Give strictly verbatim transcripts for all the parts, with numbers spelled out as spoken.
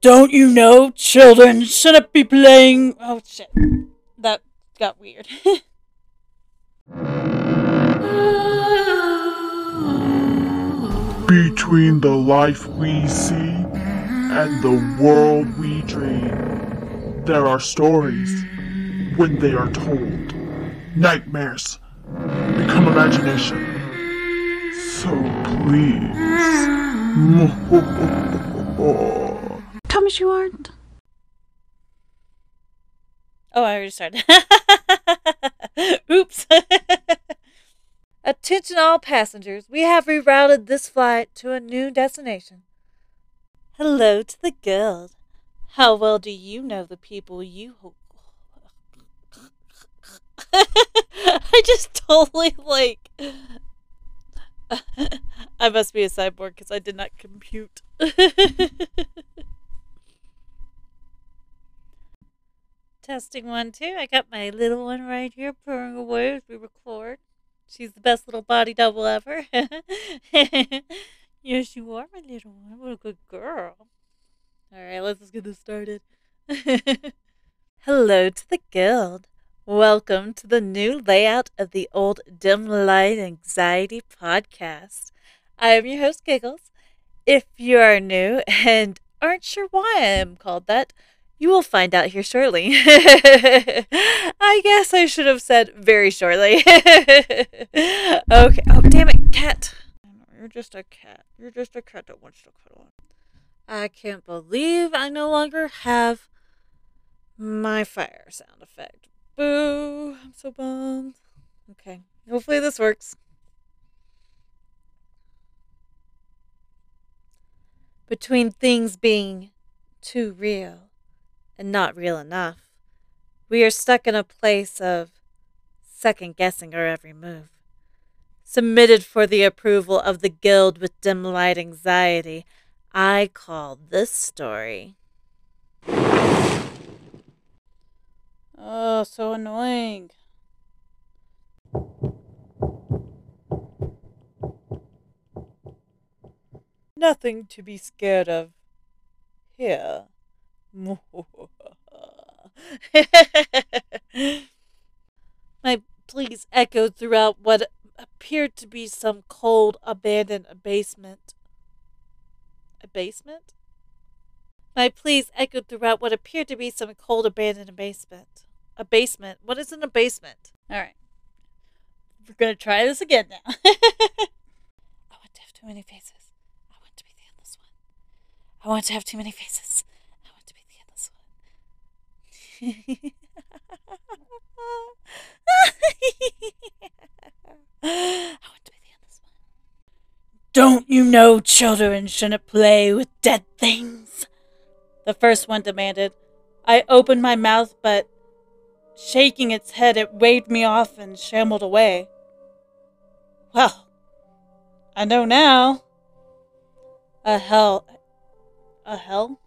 Don't you know children shouldn't be playing... Oh, shit. That got weird. Between the life we see and the world we dream, there are stories. When they are told, nightmares become imagination. So please... Thomas, you aren't. Oh, I already started. Oops. Attention all passengers. We have rerouted this flight to a new destination. Hello to the guild. How well do you know the people you... I just totally, like... I must be a cyborg because I did not compute. Testing one, two. I got my little one right here purring away as we record. She's the best little body double ever. Yes, you are, my little one. What a good girl. Alright, let's just get this started. Hello to the guild. Welcome to the new layout of the Old Dim Light Anxiety podcast. I am your host, Giggles. If you are new and aren't sure why I am called that, you will find out here shortly. I guess I should have said very shortly. Okay. Oh, damn it, cat. You're just a cat. You're just a cat that wants to cuddle. I can't believe I no longer have my fire sound effect. Boo. I'm so bummed. Okay. Hopefully this works. Between things being too real and not real enough, we are stuck in a place of second-guessing our every move. Submitted for the approval of the guild with dim light anxiety, I call this story... Oh, so annoying. Nothing to be scared of here. My pleas echoed throughout what appeared to be some cold, abandoned basement. A basement? My pleas echoed throughout what appeared to be some cold, abandoned basement. A basement? What is in a basement? Alright. We're gonna try this again now. I want to have too many faces. I want to be the endless one. I want to have too many faces. I want to be the endless one. I want to be the endless one. Don't you know children shouldn't play with dead things? The first one demanded. I opened my mouth, but shaking its head, it waved me off and shambled away. Well, I know now. A hell. A hell?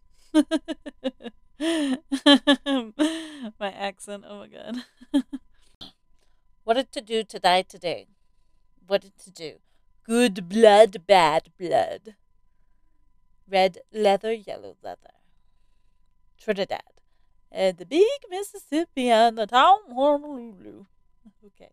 My accent, oh my god. What did to do to die today? What did to do? Good blood, bad blood. Red leather, yellow leather. Trinidad. And the big Mississippi and the town Honolulu. Okay.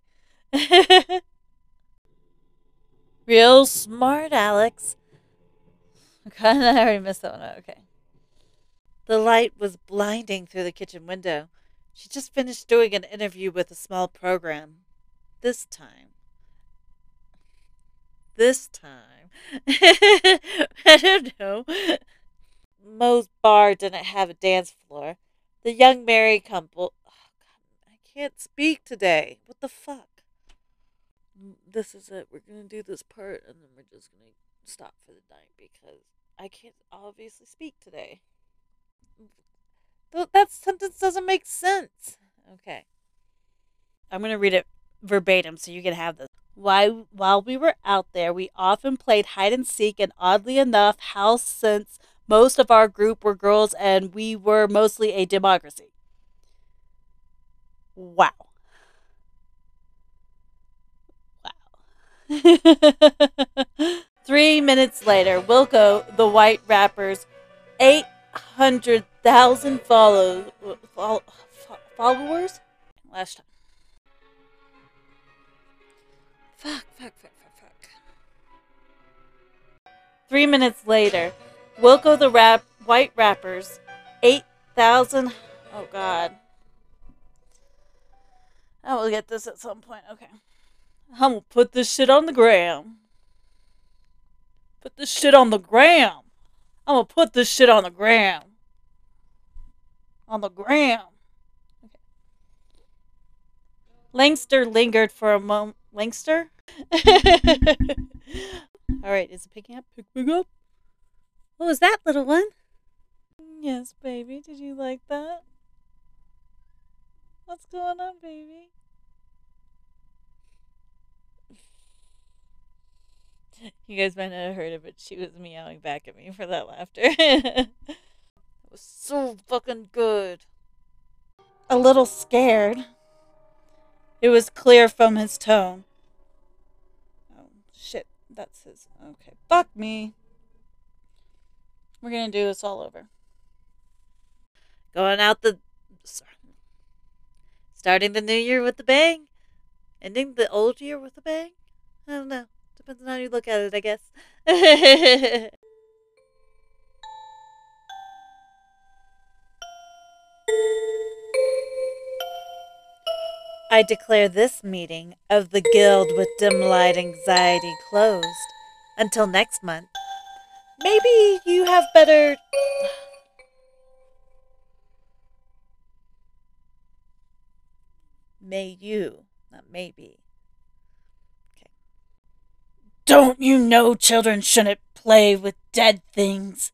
Real smart, Alex. Okay, I already missed that one. Okay. The light was blinding through the kitchen window. She just finished doing an interview with a small program. This time. This time. I don't know. Moe's bar didn't have a dance floor. The young married couple... Oh, God, I can't speak today. What the fuck? This is it. We're going to do this part, and then we're just going to stop for the night, because I can't obviously speak today. That sentence doesn't make sense. Okay. I'm going to read it verbatim so you can have this. Why, while we were out there, we often played hide and seek, and oddly enough, house since most of our group were girls and we were mostly a democracy. Wow. Wow. Three minutes later, Wilco, the white rapper's eight hundred thousand follow, follow, followers. Last time. Fuck, fuck, fuck, fuck, fuck. Three minutes later, Wilco the rap, White Rappers, eight thousand. Oh God. I will get this at some point. Okay. I'm gonna put this shit on the gram. Put this shit on the gram. I'm gonna put this shit on the gram. On the gram. Okay. Langster lingered for a moment. Langster? Alright, is it picking up? Pick, pick up. What was that, little one? Yes, baby. Did you like that? What's going on, baby? You guys might not have heard it, but she was meowing back at me for that laughter. It was so fucking good. A little scared. It was clear from his tone. Oh, shit. That's his. Okay. Fuck me. We're gonna do this all over. Going out the... Starting the new year with a bang. Ending the old year with a bang. I don't know. Depends on how you look at it, I guess. I declare this meeting of the Guild with Dim Light Anxiety closed. Until next month. Maybe you have better... May you, not maybe. Okay. Don't you know children shouldn't play with dead things?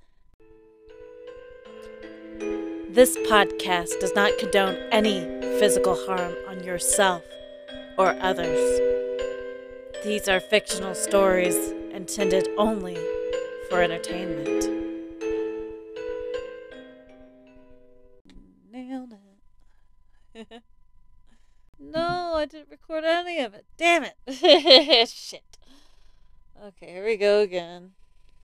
This podcast does not condone any physical harm on yourself or others. These are fictional stories intended only for entertainment. Nailed it. No, I didn't record any of it. Damn it. Shit. Okay, here we go again.